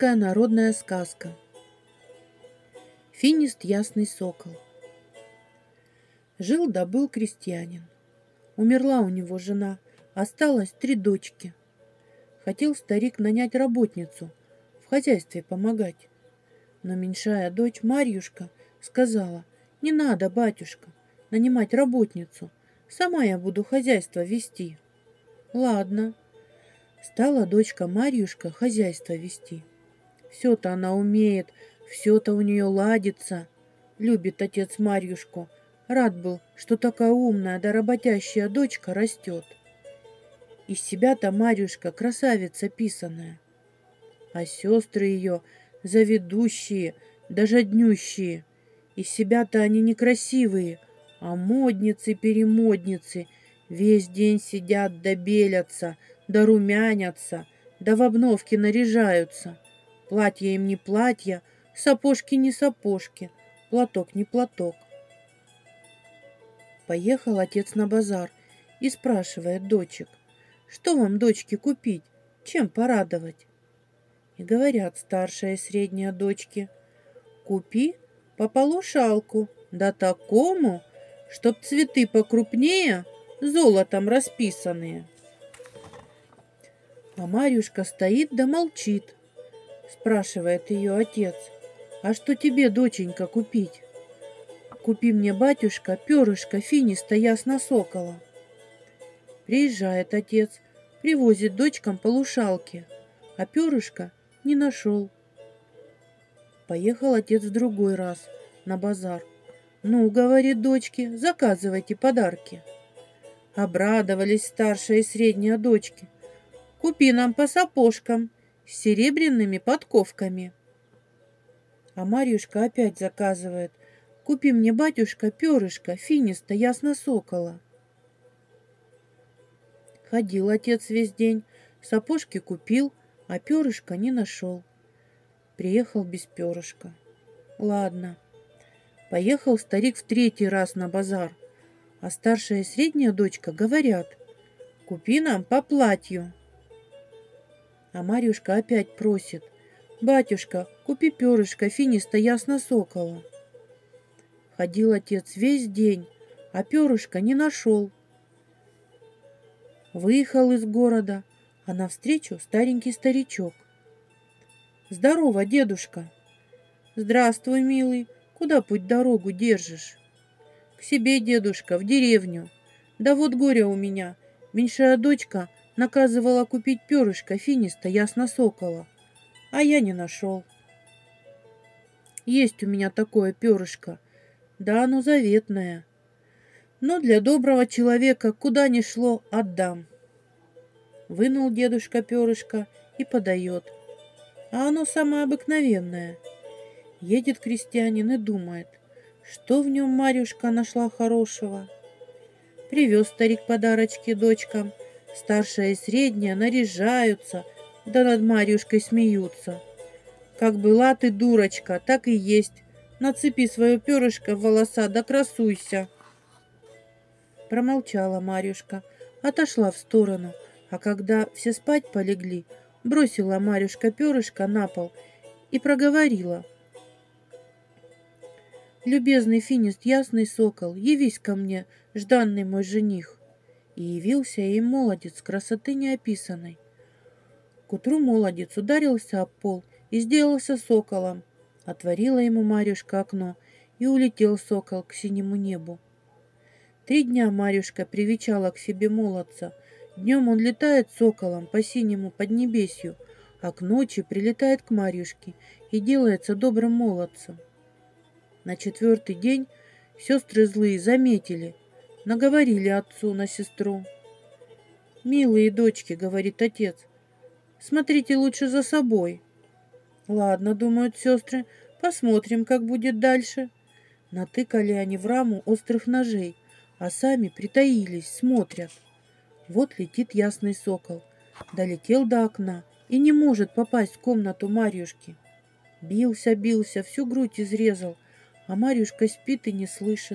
Русская народная сказка. Финист ясный сокол. Жил да был крестьянин. Умерла у него жена, осталось 3 дочки. Хотел старик нанять работницу, в хозяйстве помогать. Но меньшая дочь Марьюшка сказала: «Не надо, батюшка, нанимать работницу, сама я буду хозяйство вести». Ладно. Стала дочка Марьюшка хозяйство вести. Все-то она умеет, все-то у нее ладится. Любит отец Марьюшку. Рад был, что такая умная да работящая дочка растет. Из себя-то Марьюшка красавица писаная. А сестры ее заведущие, даже днющие. Из себя-то они некрасивые, а модницы-перемодницы весь день сидят да белятся, да румянятся, да в обновке наряжаются. Платья им не платья, сапожки не сапожки, платок не платок. Поехал отец на базар и спрашивает дочек: «Что вам, дочки, купить? Чем порадовать?» И говорят старшая и средняя дочки: «Купи пополушалку, да такому, чтоб цветы покрупнее, золотом расписанные». А Марьюшка стоит да молчит. Спрашивает ее отец: «А что тебе, доченька, купить?» «Купи мне, батюшка, перышко финиста ясно-сокола». Приезжает отец, привозит дочкам полушалки, а перышка не нашел. Поехал отец в другой раз на базар. «Ну, — говорит дочки, — заказывайте подарки». Обрадовались старшая и средняя дочки. «Купи нам по сапожкам с серебряными подковками». А Марьюшка опять заказывает: «Купи мне, батюшка, перышко финиста ясно-сокола». Ходил отец весь день, сапожки купил, а перышка не нашел. Приехал без перышка. Ладно. Поехал старик в 3-й раз на базар, а старшая и средняя дочка говорят: «Купи нам по платью». А Марьюшка опять просит: «Батюшка, купи перышко финиста ясно-сокола». Ходил отец весь день, а перышка не нашел. Выехал из города, а навстречу старенький старичок. «Здорово, дедушка!» «Здравствуй, милый, куда путь-дорогу держишь?» «К себе, дедушка, в деревню. Да вот горе у меня, меньшая дочка наказывала купить перышко финиста ясно-сокола, а я не нашел. Есть у меня такое перышко, да оно заветное. Но для доброго человека куда ни шло, отдам». Вынул дедушка перышко и подает, а оно самое обыкновенное. Едет крестьянин и думает, что в нем Марьюшка нашла хорошего. Привез старик подарочки дочкам, старшая и средняя наряжаются, да над Марьюшкой смеются. «Как была ты дурочка, так и есть. Нацепи свое перышко в волоса да красуйся». Промолчала Марьюшка, отошла в сторону, а когда все спать полегли, бросила Марьюшка перышко на пол и проговорила: «Любезный финист ясный сокол, явись ко мне, жданный мой жених». И явился ей молодец красоты неописанной. К утру молодец ударился об пол и сделался соколом. Отворила ему Марьюшка окно, и улетел сокол к синему небу. 3 дня Марьюшка привечала к себе молодца. Днем он летает соколом по синему поднебесью, а к ночи прилетает к Марьюшке и делается добрым молодцем. На 4-й день сестры злые заметили, наговорили отцу на сестру. «Милые дочки, — говорит отец, — смотрите лучше за собой». «Ладно, — думают сестры, — посмотрим, как будет дальше». Натыкали они в раму острых ножей, а сами притаились, смотрят. Вот летит ясный сокол, долетел до окна и не может попасть в комнату Марьюшки. Бился, всю грудь изрезал, а Марьюшка спит и не слышит.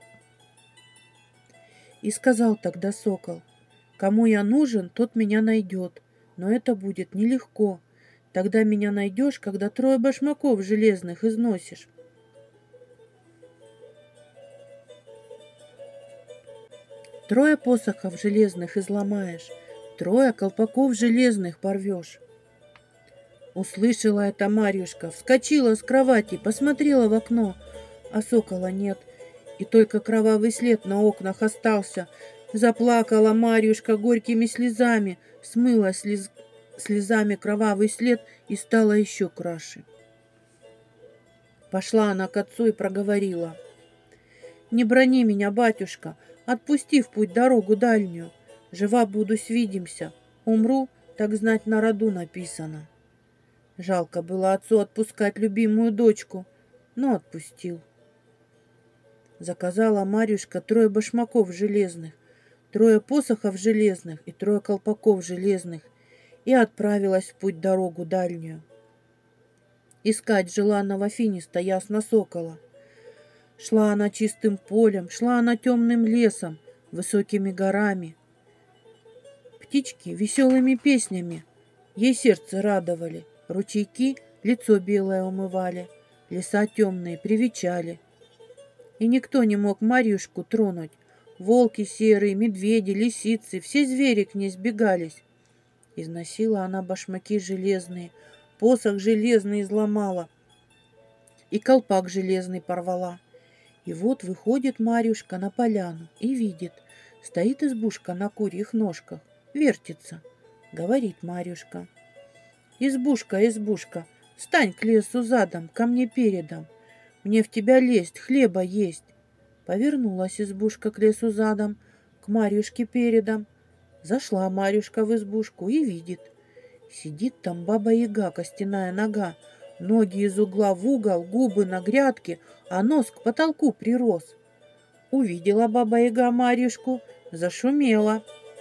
И сказал тогда сокол: «Кому я нужен, тот меня найдет, но это будет нелегко. Тогда меня найдешь, когда 3 башмаков железных износишь. Трое посохов железных изломаешь, 3 колпаков железных порвешь. Услышала это Марьюшка, вскочила с кровати, посмотрела в окно, а сокола нет, и только кровавый след на окнах остался. Заплакала Марьюшка горькими слезами, смыла слезами кровавый след и стала еще краше. Пошла она к отцу и проговорила: «Не брони меня, батюшка, отпусти в путь дорогу дальнюю. Жива буду, свидимся, умру, так знать на роду написано». Жалко было отцу отпускать любимую дочку, но отпустил. Заказала Марьюшка 3 башмаков железных, 3 посохов железных и 3 колпаков железных и отправилась в путь дорогу дальнюю. Искать желанного финиста ясно-сокола. Шла она чистым полем, шла она темным лесом, высокими горами. Птички веселыми песнями ей сердце радовали, ручейки лицо белое умывали, леса темные привечали. И никто не мог Марьюшку тронуть. Волки серые, медведи, лисицы, все звери к ней сбегались. Износила она башмаки железные, посох железный изломала и колпак железный порвала. И вот выходит Марьюшка на поляну и видит, стоит избушка на курьих ножках, вертится. Говорит Марьюшка: «Избушка, избушка, встань к лесу задом, ко мне передом. Мне в тебя лезть, хлеба есть». Повернулась избушка к лесу задом, к Марьюшке передом. Зашла Марьюшка в избушку и видит. Сидит там баба-яга, костяная нога, ноги из угла в угол, губы на грядке, а нос к потолку прирос. Увидела баба-яга Марьюшку, зашумела.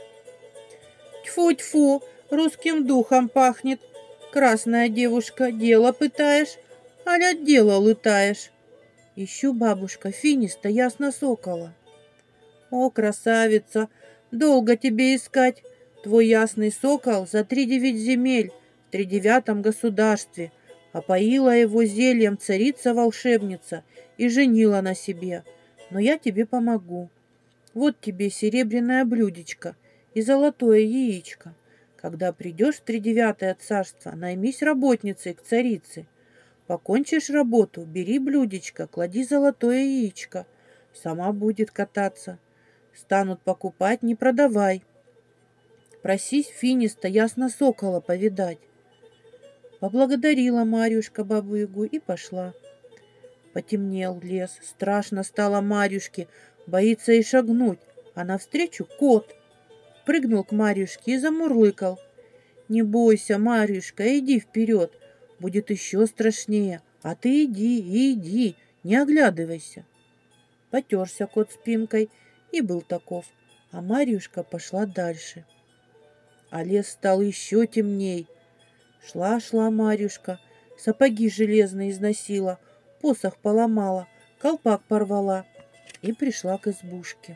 «Тьфу-тьфу, русским духом пахнет. Красная девушка, дело пытаешь, аль от дела лытаешь?» «Ищу, бабушка, финиста ясно-сокола». «О, красавица, долго тебе искать. Твой ясный сокол за 3-9 земель в 3-9 государстве. Опоила его зельем царица-волшебница и женила на себе. Но я тебе помогу. Вот тебе серебряное блюдечко и золотое яичко. Когда придешь в 3-9 царство, наймись работницей к царице. Покончишь работу, бери блюдечко, клади золотое яичко. Сама будет кататься. Станут покупать, не продавай. Просись финиста ясно-сокола повидать». Поблагодарила Марьюшка бабу-ягу и пошла. Потемнел лес, страшно стало Марьюшке, боится и шагнуть, а навстречу кот. Прыгнул к Марьюшке и замурлыкал: «Не бойся, Марьюшка, иди вперед, будет еще страшнее, а ты иди, не оглядывайся». Потерся кот спинкой и был таков, а Марьюшка пошла дальше. А лес стал еще темней. Шла Марьюшка, сапоги железные износила, посох поломала, колпак порвала и пришла к избушке.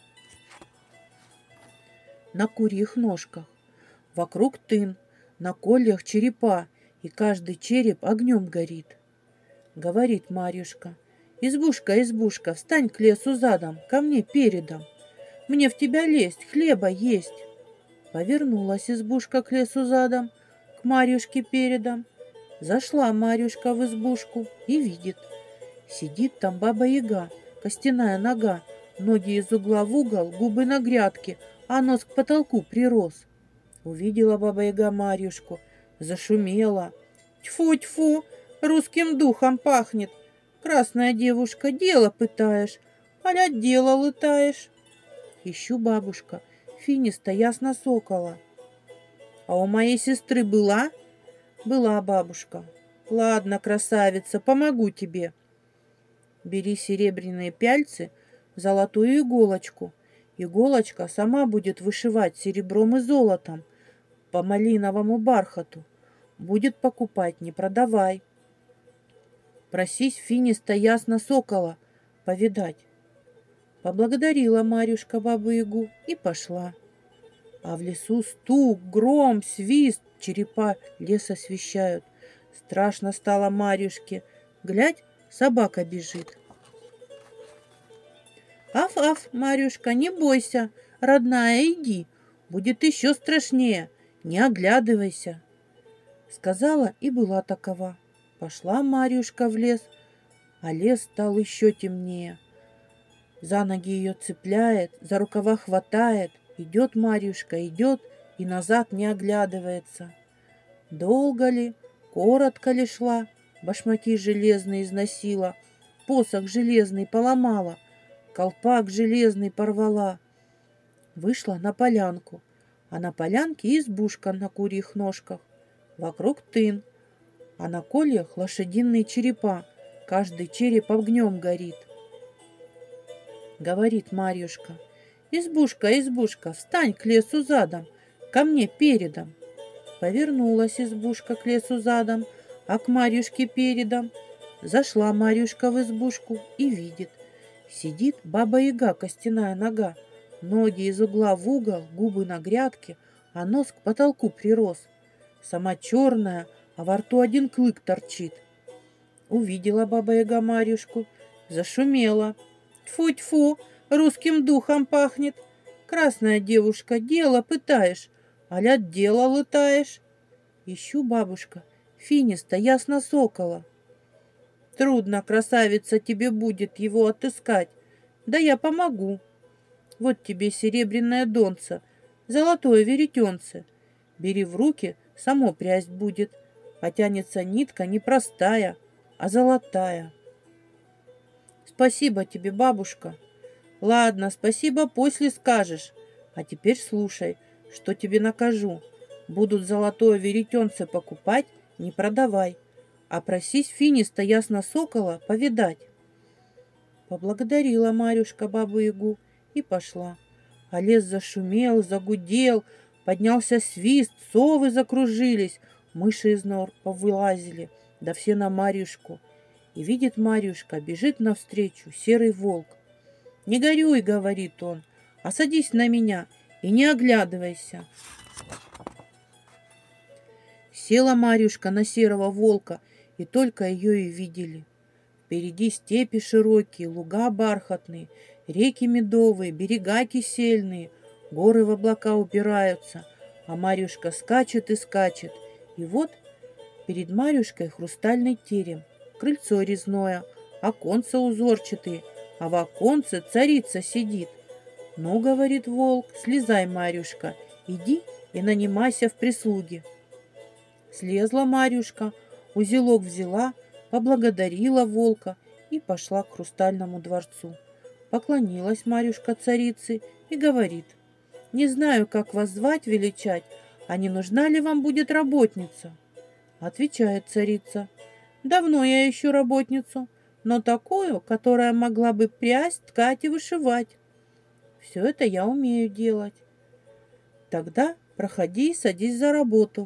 На курьих ножках, вокруг тын, на кольях черепа, и каждый череп огнем горит. Говорит Марьюшка: «Избушка, избушка, встань к лесу задом, ко мне передом. Мне в тебя лезть, хлеба есть». Повернулась избушка к лесу задом, к Марьюшке передом. Зашла Марьюшка в избушку и видит. Сидит там баба-яга, костяная нога, ноги из угла в угол, губы на грядке, а нос к потолку прирос. Увидела баба-яга Марьюшку, зашумела. «Тьфу-тьфу, русским духом пахнет. Красная девушка, дело пытаешь, аль от дела лытаешь». «Ищу, бабушка, финиста ясно-сокола». «А у моей сестры была?» «Была, бабушка». «Ладно, красавица, помогу тебе. Бери серебряные пяльцы, золотую иголочку. Иголочка сама будет вышивать серебром и золотом по малиновому бархату. Будет покупать, не продавай. Просись финиста ясно-сокола повидать». Поблагодарила Марьюшка бабу-ягу и пошла. А в лесу стук, гром, свист, черепа лес освещают. Страшно стало Марьюшке. Глядь, собака бежит. Аф-аф, Марьюшка, не бойся, родная, иди. Будет еще страшнее, не оглядывайся. Сказала и была такова. Пошла Марьюшка в лес, а лес стал еще темнее. За ноги ее цепляет, за рукава хватает. Идет Марьюшка, идет и назад не оглядывается. Долго ли, коротко ли шла, башмаки железные износила, посох железный поломала, колпак железный порвала. Вышла на полянку, а на полянке избушка на курьих ножках. Вокруг тын, а на кольях лошадиные черепа, каждый череп огнем горит. Говорит Марьюшка: избушка, избушка, встань к лесу задом, ко мне передом. Повернулась избушка к лесу задом, а к Марьюшке передом. Зашла Марьюшка в избушку и видит: сидит баба-яга, костяная нога, ноги из угла в угол, губы на грядке, а нос к потолку прирос. Сама черная, а во рту один клык торчит. Увидела баба-яга Марьюшку, зашумела. Тьфу-тьфу, русским духом пахнет. Красная девушка, дело пытаешь, аля дело лытаешь. Ищу, бабушка, финиста ясно-сокола. Трудно, красавица, тебе будет его отыскать. Да я помогу. Вот тебе серебряное донце, золотое веретенце. Бери в руки, само прясть будет. Потянется нитка не простая, а золотая. Спасибо тебе, бабушка. Ладно, спасибо после скажешь. А теперь слушай, что тебе накажу. Будут золотое веретенце покупать, не продавай, а просись финиста ясно-сокола повидать. Поблагодарила Марьюшка бабу-ягу и пошла. А лес зашумел, загудел, поднялся свист, совы закружились, мыши из нор повылазили, да все на Марьюшку. И видит Марьюшка, бежит навстречу серый волк. «Не горюй, — говорит он, — а садись на меня и не оглядывайся». Села Марьюшка на серого волка, и только ее и видели. Впереди степи широкие, луга бархатные, реки медовые, берега кисельные, горы в облака упираются, а Марьюшка скачет и скачет. И вот перед Марьюшкой хрустальный терем, крыльцо резное, оконца узорчатые, а в оконце царица сидит. «Ну, — говорит волк, — слезай, Марьюшка, иди и нанимайся в прислуги». Слезла Марьюшка, узелок взяла, поблагодарила волка и пошла к хрустальному дворцу. Поклонилась Марьюшка царице и говорит: «Не знаю, как вас звать, величать, а не нужна ли вам будет работница?» Отвечает царица: «Давно я ищу работницу, но такую, которая могла бы прясть, ткать и вышивать. Все это я умею делать». «Тогда проходи и садись за работу».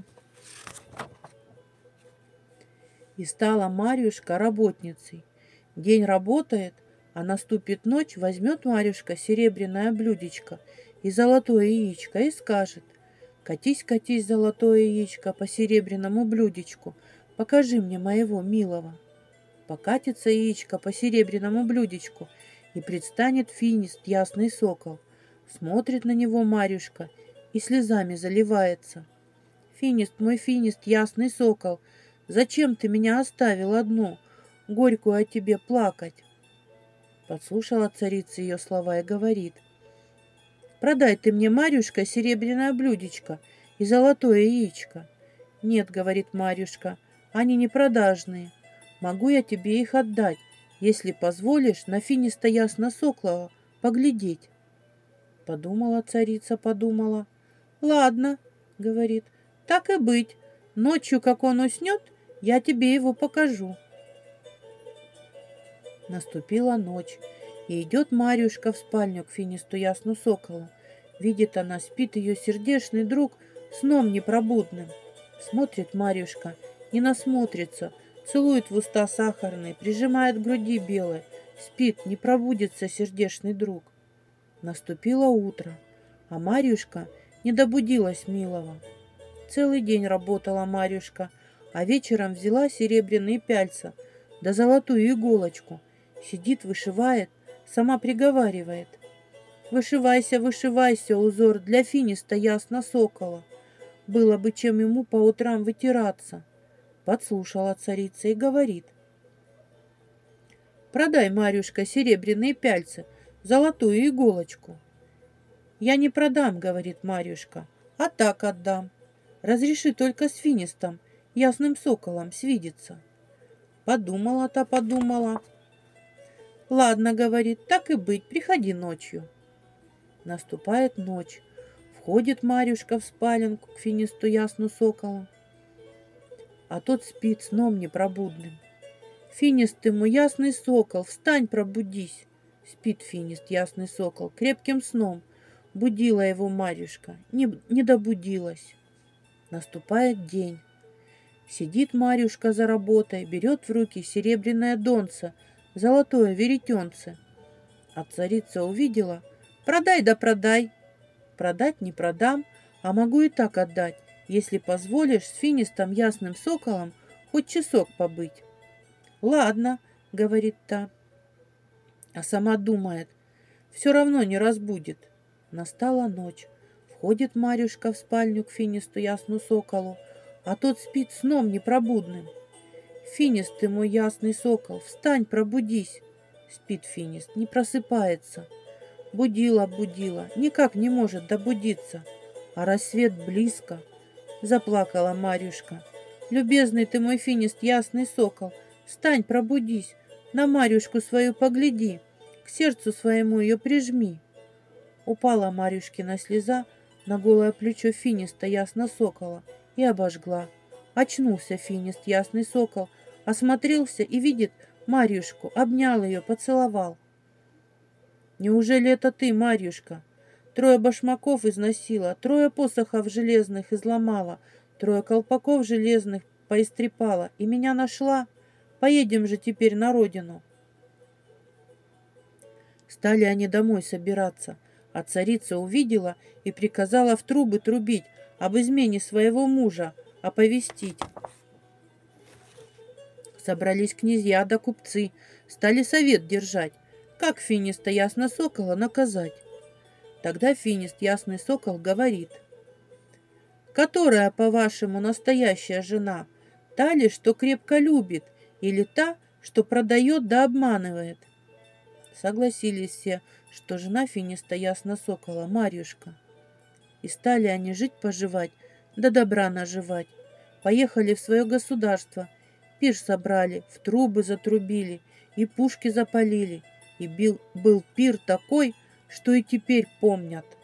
И стала Марьюшка работницей. День работает, а наступит ночь, возьмет Марьюшка серебряное блюдечко и золотое яичко и скажет: «Катись, катись, золотое яичко, по серебряному блюдечку, покажи мне моего милого». Покатится яичко по серебряному блюдечку, и предстанет финист, ясный сокол. Смотрит на него Марьюшка и слезами заливается. «Финист, мой финист, ясный сокол, зачем ты меня оставил одну, горькую о тебе плакать?» Подслушала царица ее слова и говорит: «Продай ты мне, Марьюшка, серебряное блюдечко и золотое яичко». «Нет, — говорит Марьюшка, — они не продажные. Могу я тебе их отдать, если позволишь на финиста ясно-соколова поглядеть». Подумала царица, подумала. «Ладно, — говорит, — так и быть. Ночью, как он уснет, я тебе его покажу». Наступила ночь, и идет Марьюшка в спальню к финисту ясну-соколу. Видит она, спит ее сердечный друг сном непробудным. Смотрит Марьюшка, не насмотрится, целует в уста сахарные, прижимает к груди белой. Спит, не пробудится сердечный друг. Наступило утро, а Марьюшка не добудилась милого. Целый день работала Марьюшка, а вечером взяла серебряные пяльца да золотую иголочку. Сидит, вышивает, сама приговаривает: «Вышивайся, вышивайся, узор для финиста ясно сокола. Было бы чем ему по утрам вытираться». Подслушала царица и говорит: «Продай, Марьюшка, серебряные пяльцы, золотую иголочку». «Я не продам, — говорит Марьюшка, — а так отдам. Разреши только с финистом, ясным соколом, свидеться». Подумала-то подумала. «Ладно, — говорит, — так и быть, приходи ночью». Наступает ночь. Входит Марьюшка в спаленку к финисту ясну соколу, а тот спит сном непробудным. «Финист ты мой, ясный сокол, встань, пробудись!» Спит финист, ясный сокол, крепким сном. Будила его Марьюшка, не добудилась. Наступает день. Сидит Марьюшка за работой, берет в руки серебряное донце, золотое веретенце. А царица увидела: «Продай да продай». «Продать не продам, а могу и так отдать, если позволишь с финистом ясным соколом хоть часок побыть». «Ладно, — говорит та, а сама думает: все равно не разбудит». Настала ночь. Входит Марьюшка в спальню к финисту ясну соколу, а тот спит сном непробудным. «Финист ты мой, ясный сокол, встань, пробудись». Спит финист, не просыпается. Будила, никак не может добудиться, а рассвет близко. Заплакала Марьюшка. «Любезный ты мой финист, ясный сокол, встань, пробудись, на Марьюшку свою погляди, к сердцу своему ее прижми». Упала Марьюшкина слеза на голое плечо финиста ясно сокола и обожгла. Очнулся финист, ясный сокол, осмотрелся и видит Марьюшку, обнял ее, поцеловал. «Неужели это ты, Марьюшка? 3 башмаков износила, 3 посохов железных изломала, 3 колпаков железных поистрепала и меня нашла? Поедем же теперь на родину». Стали они домой собираться, а царица увидела и приказала в трубы трубить, об измене своего мужа оповестить. Собрались князья да купцы, стали совет держать, как финиста ясно сокола наказать. Тогда финист ясный сокол говорит: «Которая, по-вашему, настоящая жена? Та ли, что крепко любит, или та, что продает да обманывает?» Согласились все, что жена финиста ясно сокола Марьюшка. И стали они жить-поживать, да добра наживать. Поехали в свое государство, пир собрали, в трубы затрубили, и пушки запалили. И был пир такой, что и теперь помнят.